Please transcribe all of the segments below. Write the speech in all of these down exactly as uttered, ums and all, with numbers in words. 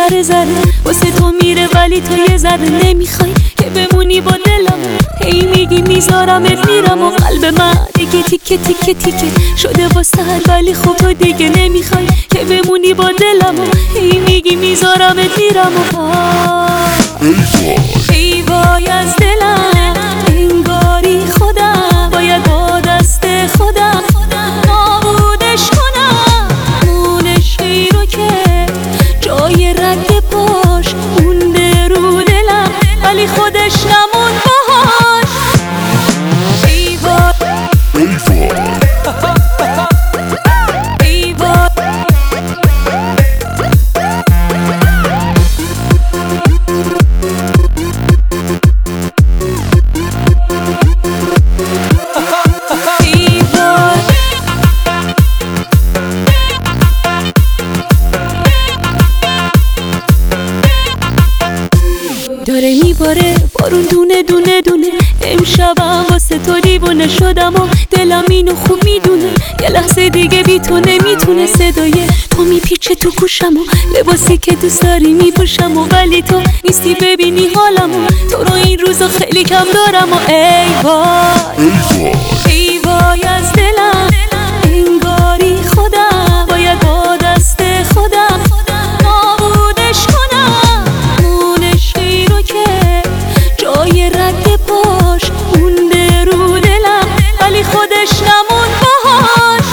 ذره ذره واسه تو میره ولی تو یه ذره نمیخوای که بمونی با دلم. هی میگی میذارمت میرم و قلب من دیگه تیکه تیکه تیکه شده واسه ولی خب تو دیگه نمیخوای که بمونی با دلم. هی میگی میذارمت میرم و ای وای از دلم انگاری خودم باید با دست خودم نابودش کنم. مونش ای رو که جای رگ پاش مونده رو دلم ولی خودش نمون باهاش. ای وای ای وای داره میباره بارون دونه دونه دونه. امشبم واسه تو دیوونه شدم و دلم اینو خوب میدونه. یه لحظه دیگه بی تو نمیتونه. صدای تو میپیچه تو گوشم و لباسی که دوست داری میپوشم و ولی تو نیستی ببینی حالمو. تو رو این روزا خیلی کم دارم و ای وای ای وای از دلم انگاری خودم باید با دست خودم نابودش کنم. مونش ای رو که جای رگ پاش مونده رو دلم ولی خودش نمون باهاش.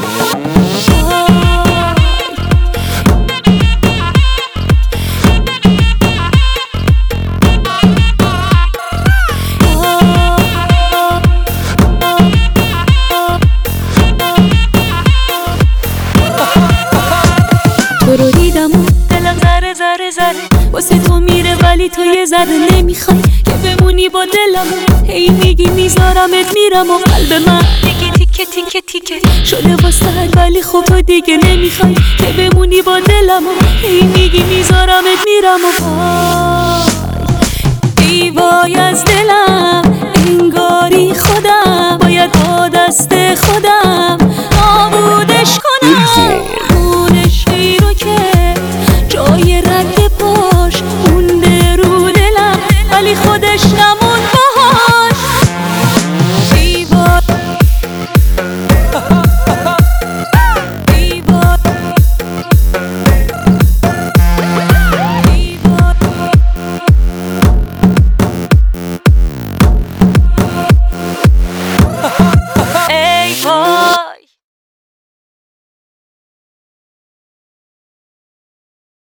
تو رو دیدم و دلم ذره ذره ذره واسه تو میره ولی تو یه ذره نمیخوای که بمونی با دلم. هی میگی میذارمت میرم و قلب من دیگه تیکه تیکه تیکه شده واسه ولی خب تو دیگه نمیخوای که بمونی با دلم. هی میگی میذارمت میرم و وای ای وای از دلم انگاری خودم باید با دست خودم